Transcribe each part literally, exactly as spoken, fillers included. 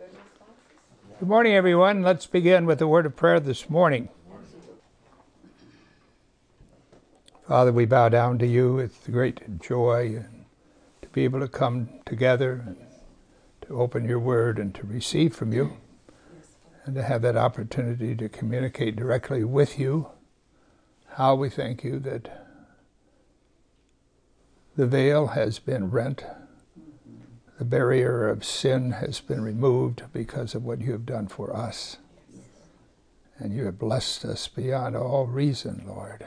Good morning, everyone. Let's begin with a word of prayer this morning. Father, we bow down to you with great joy to be able to come together and to open your word and to receive from you and to have that opportunity to communicate directly with you. How we thank you that the veil has been rent. The barrier of sin has been removed because of what you have done for us. And you have blessed us beyond all reason, Lord.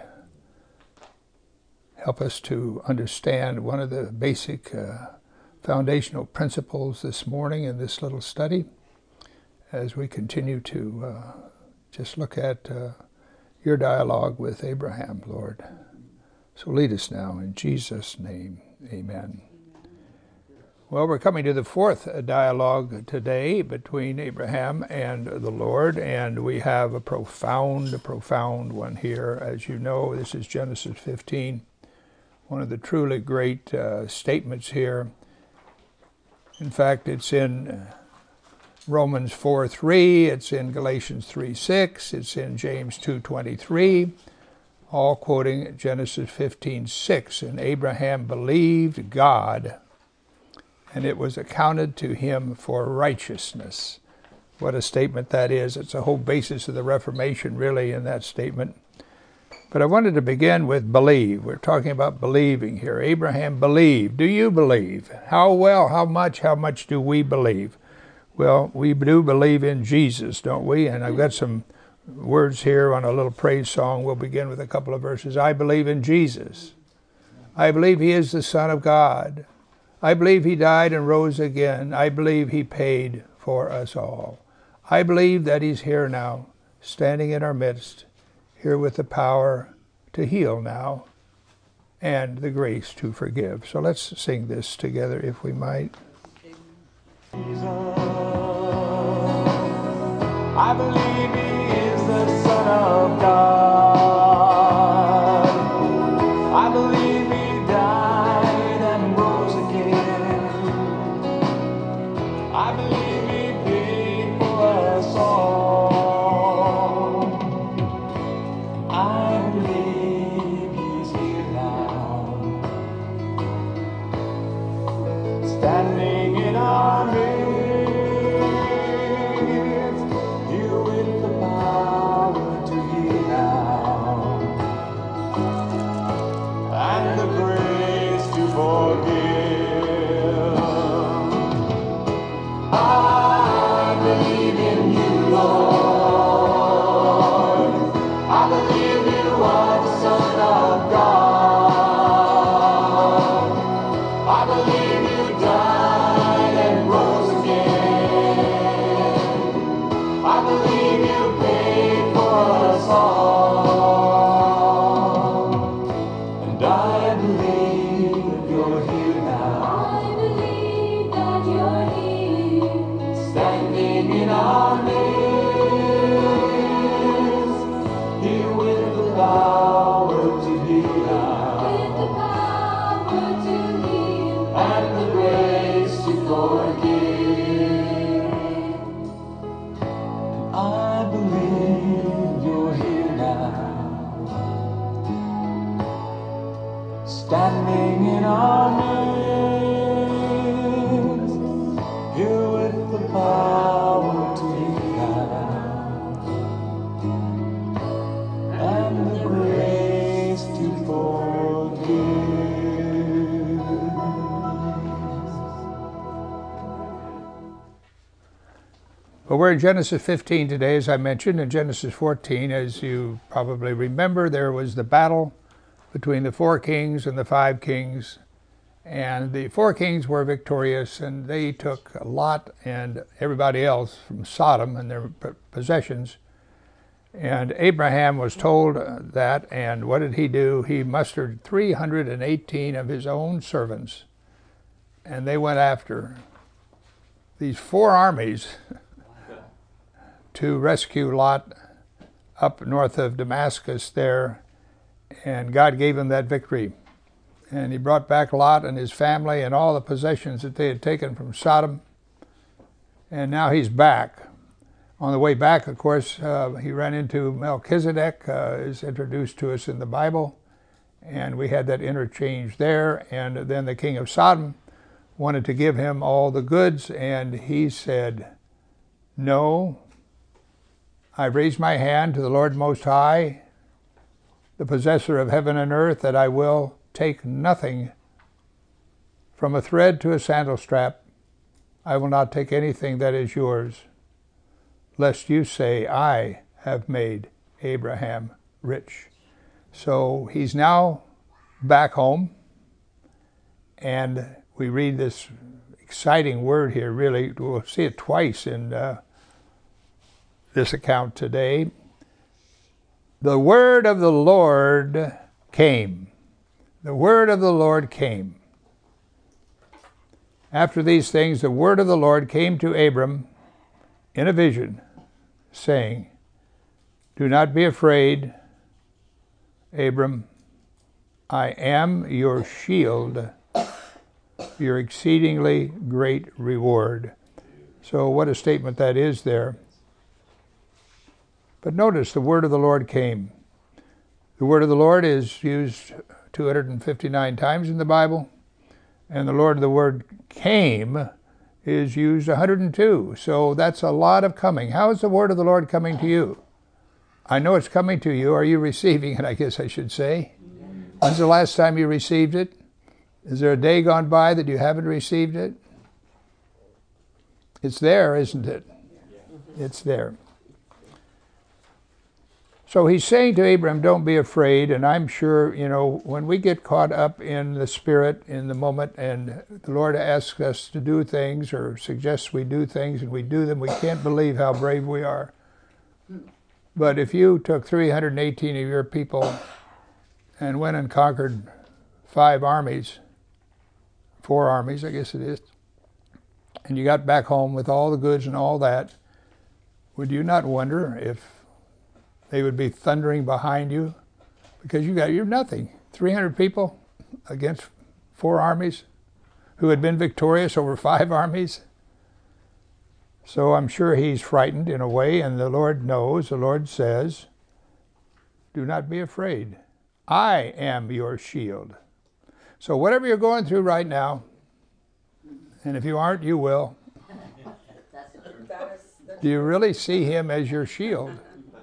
Help us to understand one of the basic uh, foundational principles this morning in this little study as we continue to uh, just look at uh, your dialogue with Abraham, Lord. So lead us now in Jesus' name, amen. Well, we're coming to the fourth dialogue today between Abraham and the Lord, and we have a profound, profound one here. As you know, this is Genesis fifteen, one of the truly great uh, statements here. In fact, it's in Romans four three, it's in Galatians three six, it's in James two twenty-three, all quoting Genesis fifteen six. And Abraham believed God, and it was accounted to him for righteousness. What a statement that is. It's the whole basis of the Reformation, really, in that statement. But I wanted to begin with believe. We're talking about believing here. Abraham believed. Do you believe? How well, how much, how much do we believe? Well, we do believe in Jesus, don't we? And I've got some words here on a little praise song. We'll begin with a couple of verses. I believe in Jesus. I believe he is the Son of God. I believe he died and rose again. I believe he paid for us all. I believe that he's here now, standing in our midst, here with the power to heal now and the grace to forgive. So let's sing this together, if we might. I believe he is the Son of God. I believe he died and rose again. I believe he paid for us all. I believe he's here now, standing in our midst. Standing in our midst, here with the power to heal and the grace to forgive. Well, we're in Genesis fifteen today, as I mentioned. In Genesis fourteen, as you probably remember, there was the battle between the four kings and the five kings, and the four kings were victorious, and they took Lot and everybody else from Sodom and their possessions. And Abraham was told that, and what did he do? He mustered three hundred eighteen of his own servants, and they went after these four armies to rescue Lot up north of Damascus there. And God gave him that victory. And he brought back Lot and his family and all the possessions that they had taken from Sodom. And now he's back. On the way back, of course, uh, he ran into Melchizedek, uh, is introduced to us in the Bible, and we had that interchange there. And then the king of Sodom wanted to give him all the goods, and he said, no, I raise my hand to the Lord Most High, the possessor of heaven and earth, that I will take nothing from a thread to a sandal strap. I will not take anything that is yours, lest you say, I have made Abraham rich. So he's now back home, and we read this exciting word here, really. We'll see it twice in uh, this account today. The word of the Lord came. The word of the Lord came. After these things, the word of the Lord came to Abram in a vision, saying, do not be afraid, Abram. I am your shield, your exceedingly great reward. So what a statement that is there. But notice the word of the Lord came. The word of the Lord is used two hundred fifty-nine times in the Bible, and the Lord, the word came, is used one hundred two. So that's a lot of coming. How is the word of the Lord coming to you? I know it's coming to you. Are you receiving it, I guess I should say? When's the last time you received it? Is there a day gone by that you haven't received it? It's there, isn't it? It's there. So he's saying to Abram, don't be afraid. And I'm sure, you know, when we get caught up in the Spirit in the moment and the Lord asks us to do things or suggests we do things and we do them, we can't believe how brave we are. But if you took three hundred eighteen of your people and went and conquered five armies, four armies, I guess it is, and you got back home with all the goods and all that, would you not wonder if they would be thundering behind you? Because you got, you're nothing. three hundred people against four armies who had been victorious over five armies. So I'm sure he's frightened in a way, and the Lord knows, the Lord says, do not be afraid. I am your shield. So whatever you're going through right now, and if you aren't, you will, do you really see him as your shield?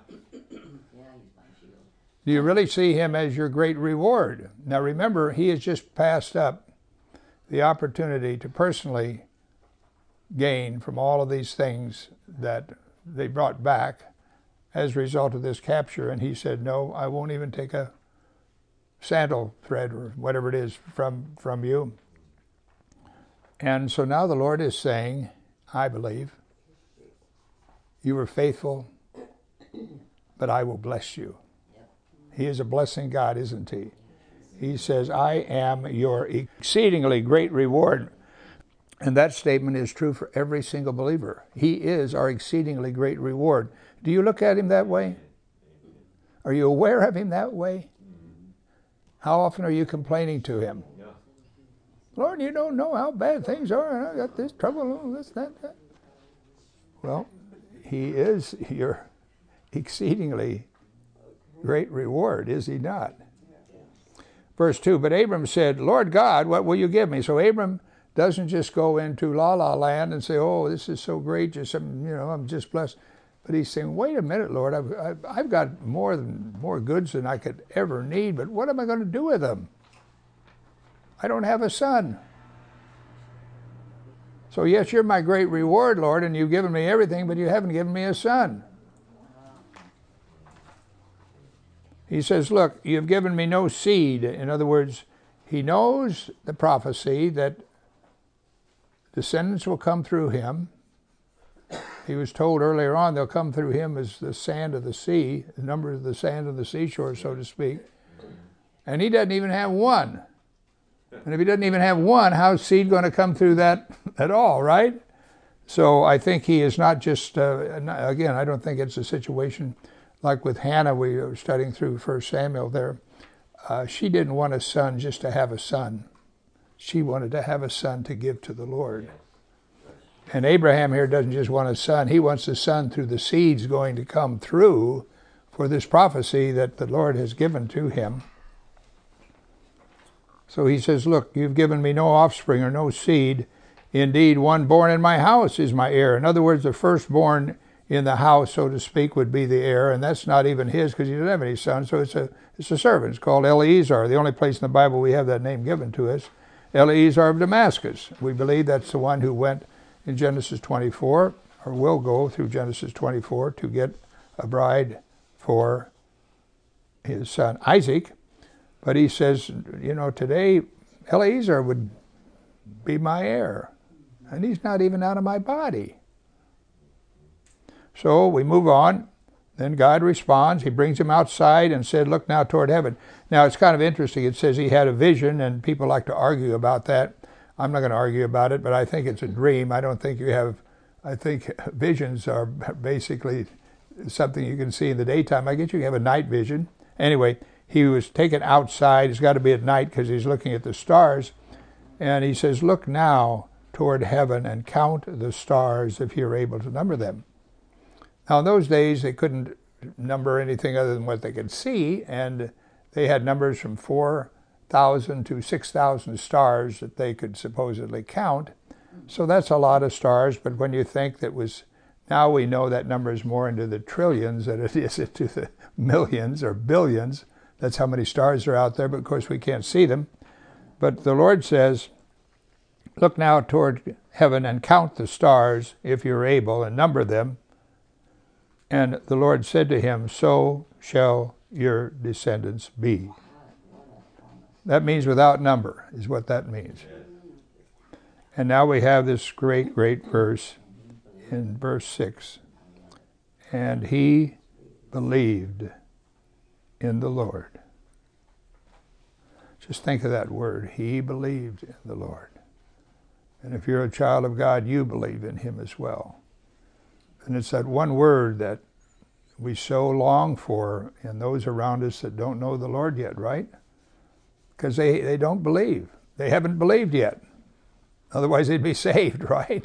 Do you really see him as your great reward? Now remember, he has just passed up the opportunity to personally gain from all of these things that they brought back as a result of this capture. And he said, no, I won't even take a sandal thread or whatever it is from, from you. And so now the Lord is saying, I believe, you were faithful, but I will bless you. He is a blessing God, isn't he? He says, I am your exceedingly great reward. And that statement is true for every single believer. He is our exceedingly great reward. Do you look at him that way? Are you aware of him that way? How often are you complaining to him? Lord, you don't know how bad things are, and I got this trouble, this, that, that. Well, he is your exceedingly great reward, is he not? Verse two, but Abram said, Lord God, what will you give me? So Abram doesn't just go into la-la land and say, oh, this is so great, just, you know, I'm just blessed. But he's saying, wait a minute, Lord, I've, I've, I've got more than more goods than I could ever need, but what am I going to do with them? I don't have a son. So yes, you're my great reward, Lord, and you've given me everything, but you haven't given me a son. He says, look, you've given me no seed. In other words, he knows the prophecy that descendants will come through him. He was told earlier on they'll come through him as the sand of the sea, the number of the sand of the seashore, so to speak. And he doesn't even have one. And if he doesn't even have one, how's seed going to come through that at all, right? So I think he is not just, uh, again, I don't think it's a situation like with Hannah, we were studying through First Samuel there. Uh, she didn't want a son just to have a son. She wanted to have a son to give to the Lord. And Abraham here doesn't just want a son. He wants a son through the seeds going to come through for this prophecy that the Lord has given to him. So he says, look, you've given me no offspring or no seed. Indeed, one born in my house is my heir. In other words, the firstborn in the house, so to speak, would be the heir, and that's not even his because he doesn't have any sons, so it's a it's a servant. It's called Eleazar, the only place in the Bible we have that name given to us. Eleazar of Damascus. We believe that's the one who went in Genesis twenty-four, or will go through Genesis twenty-four to get a bride for his son Isaac. But he says, you know, today Eleazar would be my heir, and he's not even out of my body. So we move on. Then God responds. He brings him outside and said, look now toward heaven. Now it's kind of interesting. It says he had a vision, and people like to argue about that. I'm not going to argue about it, but I think it's a dream. I don't think you have, I think visions are basically something you can see in the daytime. I guess you have a night vision. Anyway, he was taken outside. It's got to be at night because he's looking at the stars. And he says, look now toward heaven and count the stars if you're able to number them. Now, in those days, they couldn't number anything other than what they could see, and they had numbers from four thousand to six thousand stars that they could supposedly count. So that's a lot of stars, but when you think that was, now we know that number is more into the trillions than it is into the millions or billions. That's how many stars are out there, but of course we can't see them. But the Lord says, look now toward heaven and count the stars if you're able and number them. And the Lord said to him, so shall your descendants be. That means without number is what that means. And now we have this great, great verse in verse six. And he believed in the Lord. Just think of that word. He believed in the Lord. And if you're a child of God, you believe in him as well. And it's that one word that we so long for in those around us that don't know the Lord yet, right? Because they, they don't believe. They haven't believed yet. Otherwise they'd be saved, right?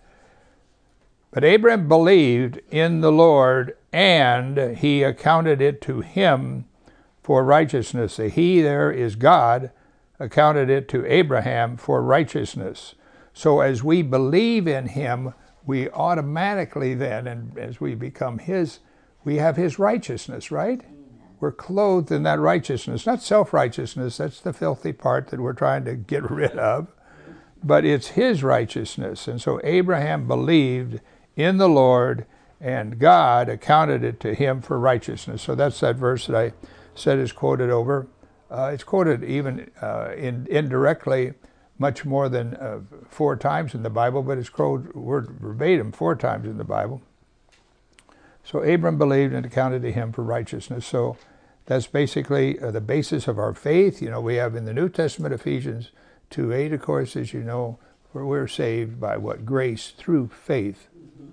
But Abraham believed in the Lord, and he accounted it to him for righteousness. The he there is God, accounted it to Abraham for righteousness. So as we believe in him, we automatically then, and as we become his, we have his righteousness, right? We're clothed in that righteousness. Not self-righteousness, that's the filthy part that we're trying to get rid of. But it's his righteousness. And so Abraham believed in the Lord, and God accounted it to him for righteousness. So that's that verse that I said is quoted over. Uh, it's quoted even uh, in, indirectly much more than uh, four times in the Bible, but it's quoted word verbatim four times in the Bible. So Abram believed and accounted to him for righteousness. So that's basically uh, the basis of our faith. You know, we have in the New Testament, Ephesians two eight, of course, as you know, where we're saved by what? Grace through faith.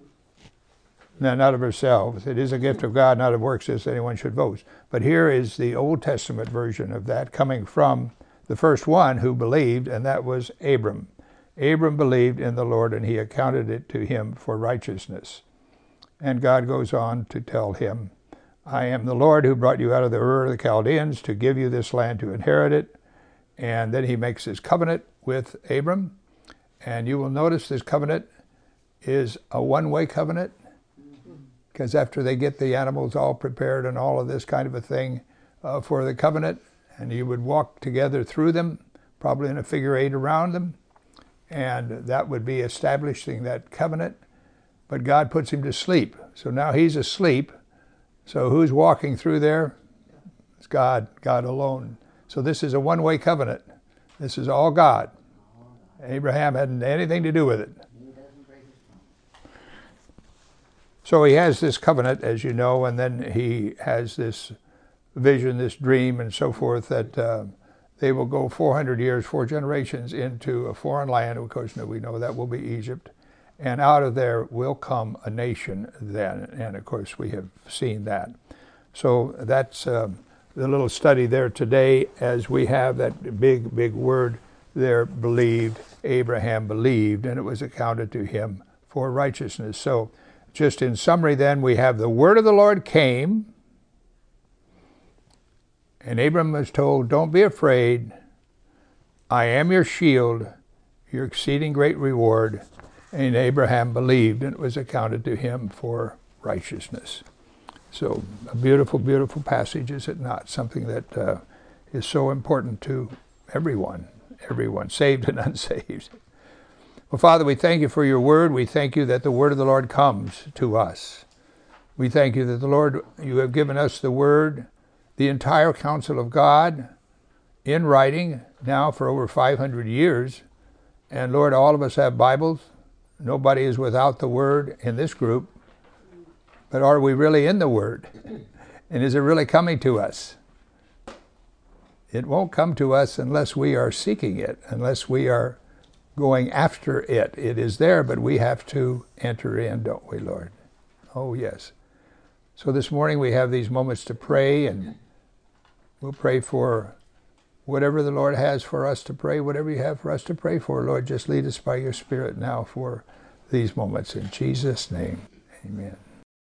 Now, not of ourselves. It is a gift of God, not of works, as anyone should boast. But here is the Old Testament version of that coming from the first one who believed, and that was Abram. Abram believed in the Lord, and he accounted it to him for righteousness. And God goes on to tell him, I am the Lord who brought you out of the Ur of the Chaldeans to give you this land to inherit it. And then he makes his covenant with Abram. And you will notice this covenant is a one-way covenant, because after they get the animals all prepared and all of this kind of a thing uh, for the covenant, and you would walk together through them, probably in a figure eight around them, and that would be establishing that covenant. But God puts him to sleep. So now he's asleep. So who's walking through there? It's God, God alone. So this is a one-way covenant. This is all God. Abraham hadn't anything to do with it. So he has this covenant, as you know, and then he has this vision, this dream, and so forth, that uh, they will go four hundred years, four generations into a foreign land. Of course, we know that will be Egypt. And out of there will come a nation then. And of course, we have seen that. So that's uh, the little study there today, as we have that big, big word there, believed. Abraham believed, and it was accounted to him for righteousness. So just in summary then, we have the word of the Lord came, and Abram was told, don't be afraid. I am your shield, your exceeding great reward. And Abraham believed, and it was accounted to him for righteousness. So a beautiful, beautiful passage, is it not? Something that uh, is so important to everyone, everyone, saved and unsaved. Well, Father, we thank you for your word. We thank you that the word of the Lord comes to us. We thank you that the Lord, you have given us the word, the entire counsel of God in writing now for over five hundred years. And Lord, all of us have Bibles. Nobody is without the word in this group. But are we really in the word? And is it really coming to us? It won't come to us unless we are seeking it, unless we are going after it. It is there, but we have to enter in, don't we, Lord? Oh, yes. So this morning we have these moments to pray, and we'll pray for whatever the Lord has for us to pray, whatever you have for us to pray for. Lord, just lead us by your Spirit now for these moments. In Jesus' name, amen.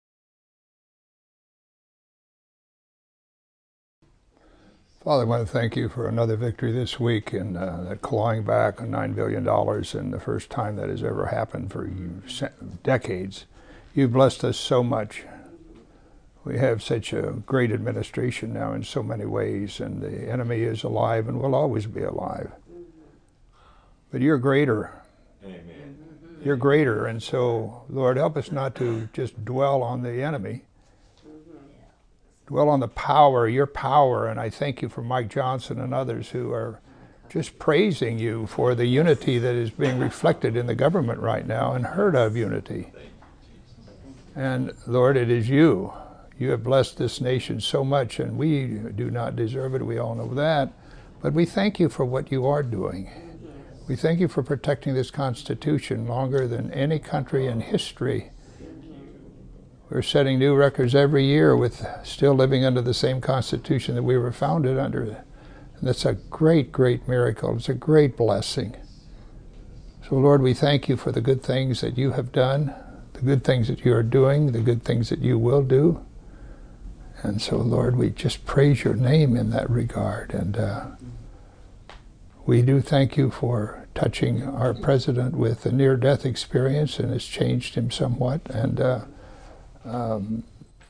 Father, I want to thank you for another victory this week in uh, that clawing back on nine billion dollars, and the first time that has ever happened for you, decades. You've blessed us so much. We have such a great administration now in so many ways, and the enemy is alive and will always be alive. But you're greater. Amen. You're greater, and so, Lord, help us not to just dwell on the enemy. Dwell on the power, your power, and I thank you for Mike Johnson and others who are just praising you for the unity that is being reflected in the government right now, and heard of unity. And Lord, it is you. You have blessed this nation so much, and we do not deserve it. We all know that. But we thank you for what you are doing. We thank you for protecting this Constitution longer than any country in history. We're setting new records every year with still living under the same Constitution that we were founded under. And that's a great, great miracle. It's a great blessing. So, Lord, we thank you for the good things that you have done, the good things that you are doing, the good things that you will do. And so, Lord, we just praise your name in that regard. And uh, we do thank you for touching our president with a near-death experience, and it's changed him somewhat. And uh, Um,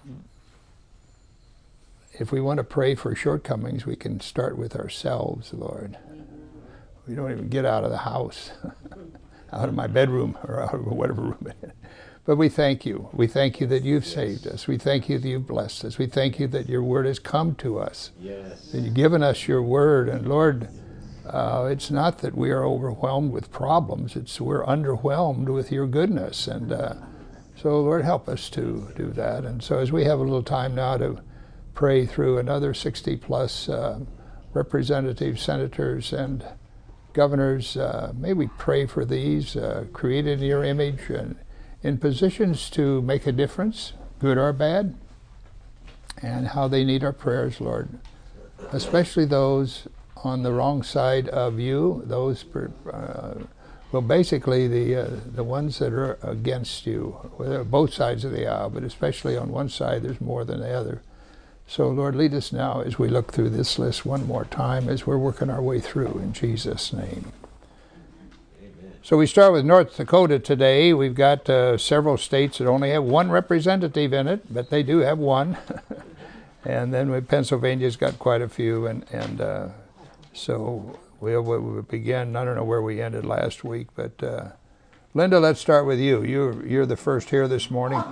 if we want to pray for shortcomings, we can start with ourselves, Lord. We don't even get out of the house, out of my bedroom or out of whatever room it is. But we thank you. We thank you that you've yes. saved us. We thank you that you've blessed us. We thank you that your word has come to us. Yes. That you've given us your word. And Lord, uh, it's not that we are overwhelmed with problems. It's we're underwhelmed with your goodness. And uh, So, Lord, help us to do that. And so as we have a little time now to pray through another sixty plus uh, representatives, senators, and governors, uh, may we pray for these, uh, created in your image and in positions to make a difference, good or bad, and how they need our prayers, Lord. Especially those on the wrong side of you, those uh, Well, basically, the uh, the ones that are against you, both sides of the aisle, but especially on one side, there's more than the other. So, Lord, lead us now as we look through this list one more time as we're working our way through, in Jesus' name. Amen. So we start with North Dakota today. We've got uh, several states that only have one representative in it, but they do have one. And then with Pennsylvania's got quite a few, and, and uh, so... We'll, we'll begin, I don't know where we ended last week, but uh, Linda, let's start with you. You're, you're the first here this morning.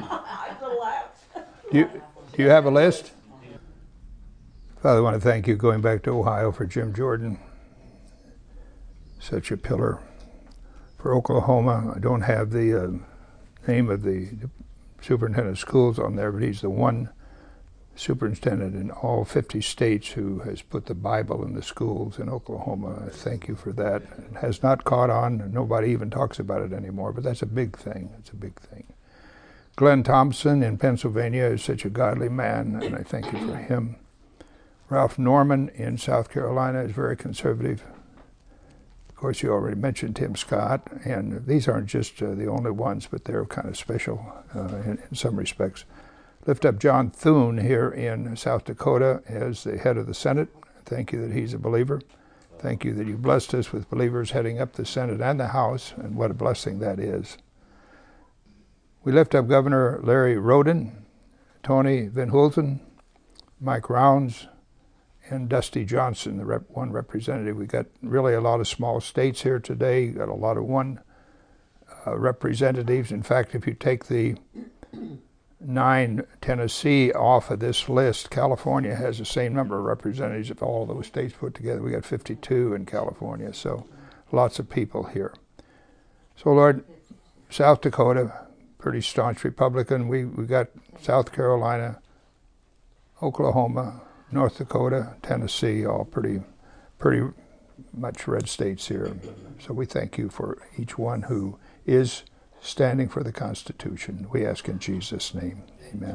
do, you, do you have a list? Father, I want to thank you, going back to Ohio, for Jim Jordan. Such a pillar. For Oklahoma, I don't have the uh, name of the superintendent of schools on there, but he's the one superintendent in all fifty states who has put the Bible in the schools in Oklahoma. I thank you for that. It has not caught on. Nobody even talks about it anymore, but that's a big thing. It's a big thing. Glenn Thompson in Pennsylvania is such a godly man, and I thank you for him. Ralph Norman in South Carolina is very conservative. course, you already mentioned Tim Scott, and these aren't just uh, the only ones, but they're kind of special uh, in, in some respects. Lift up John Thune here in South Dakota as the head of the Senate. Thank you that he's a believer. Thank you that you blessed us with believers heading up the Senate and the House, and what a blessing that is. We lift up Governor Larry Roden, Tony Van Hulten, Mike Rounds, and Dusty Johnson, the rep, one representative. We got really a lot of small states here today. Got a lot of one uh, representatives. In fact, if you take the nine Tennessee off of this list, California has the same number of representatives of all those states put together. We got fifty-two in California, so lots of people here. So Lord, South Dakota, pretty staunch Republican. We we got South Carolina, Oklahoma, North Dakota, Tennessee, all pretty pretty much red states here. So we thank you for each one who is standing for the Constitution. We ask in Jesus' name, amen.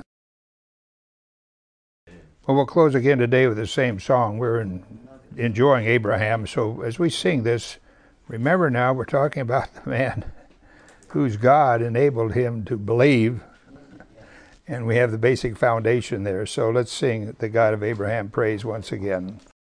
Well, we'll close again today with the same song. We're in, enjoying Abraham, so as we sing this, remember now we're talking about the man whose God enabled him to believe, and we have the basic foundation there. So let's sing the God of Abraham praise once again.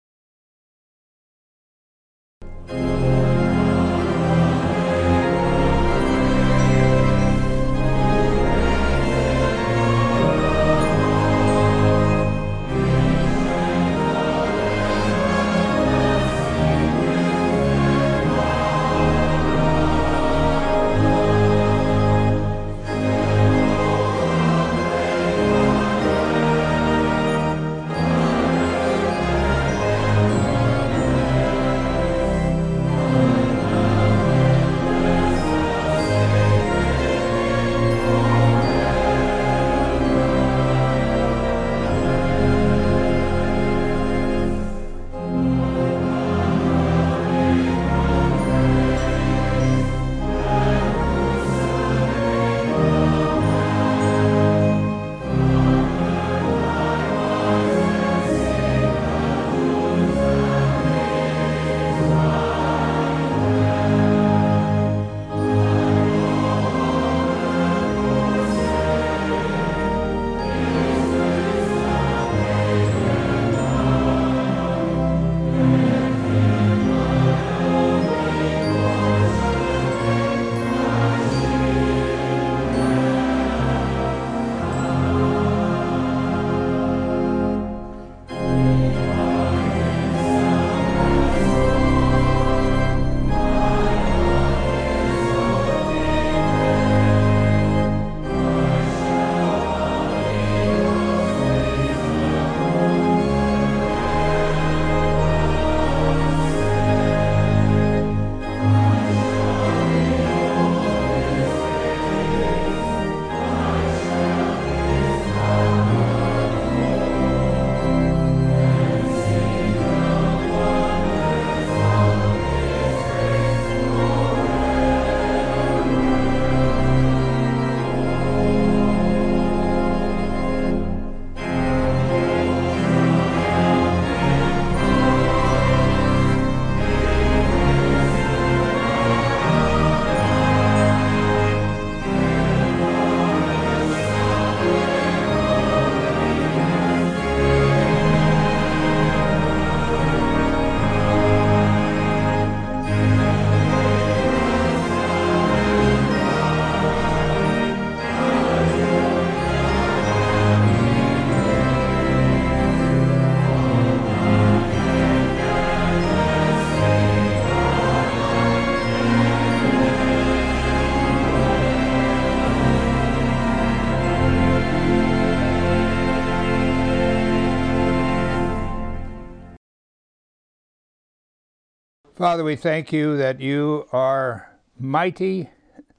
Father, we thank you that you are mighty,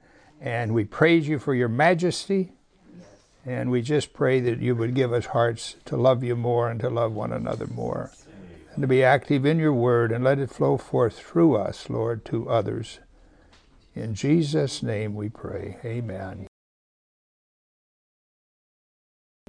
and we praise you for your majesty, and we just pray that you would give us hearts to love you more and to love one another more, and to be active in your word, and let it flow forth through us, Lord, to others. In Jesus' name we pray. Amen.